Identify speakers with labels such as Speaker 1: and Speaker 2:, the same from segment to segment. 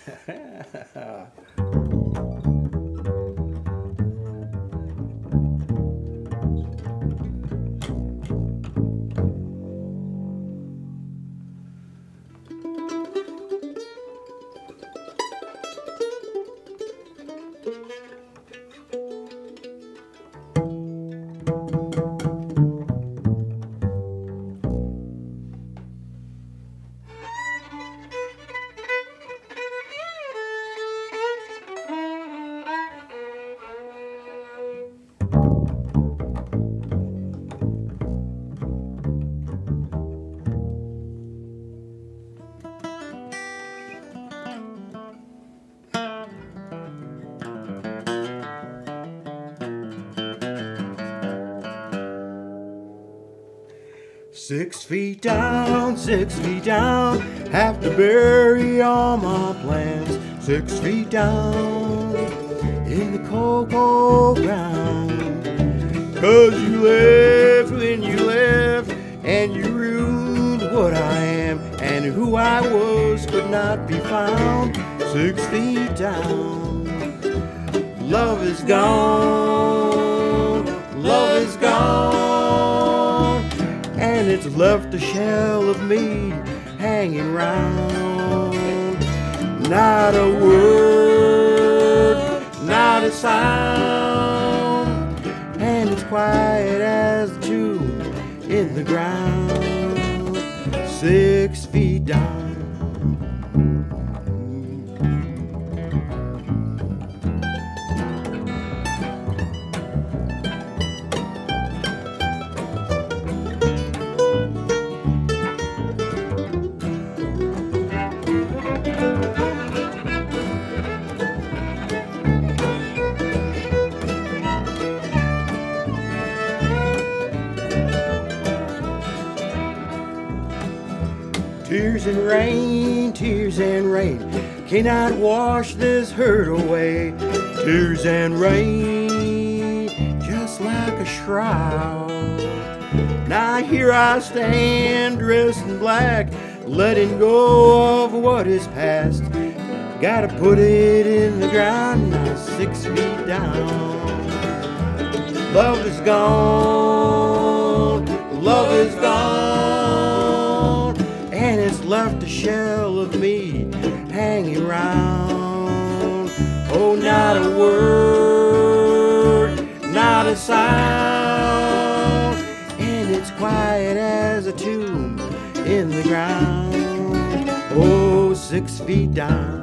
Speaker 1: Six feet down, have to bury all my plans. 6 feet down in the cold, cold ground. 'Cause you left when you left, and you ruined what I am, and who I was could not be found. 6 feet down, love is gone, love is gone, and it's left a shell of me hanging round. Not a word, not a sound, and it's quiet as the tomb in the ground. 6 feet down. Tears and rain cannot wash this hurt away. Tears and rain, just like a shroud. Now here I stand, dressed in black, letting go of what is past. Gotta put it in the ground now, 6 feet down. Love is gone, love is gone, and it's left a shell of me hanging round. Oh, not a word, not a sound, and it's quiet as a tomb in the ground. Oh, 6 feet down.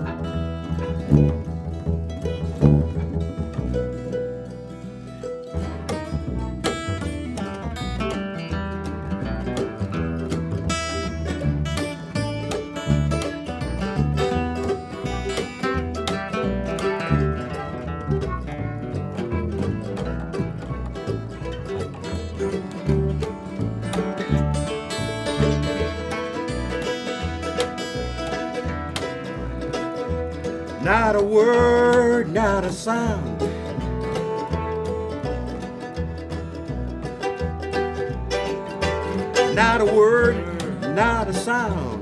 Speaker 1: Not a word, not a sound, not a word, not a sound.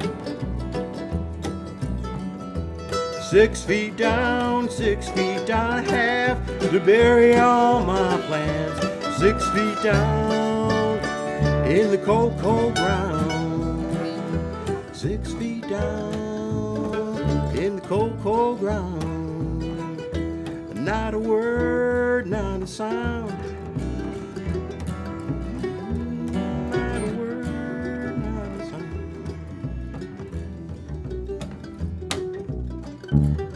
Speaker 1: 6 feet down, 6 feet down, I have to bury all my plans. 6 feet down in the cold, cold ground. 6 feet down in the cold, cold ground. Not a word, not a sound. Not a word, not a sound.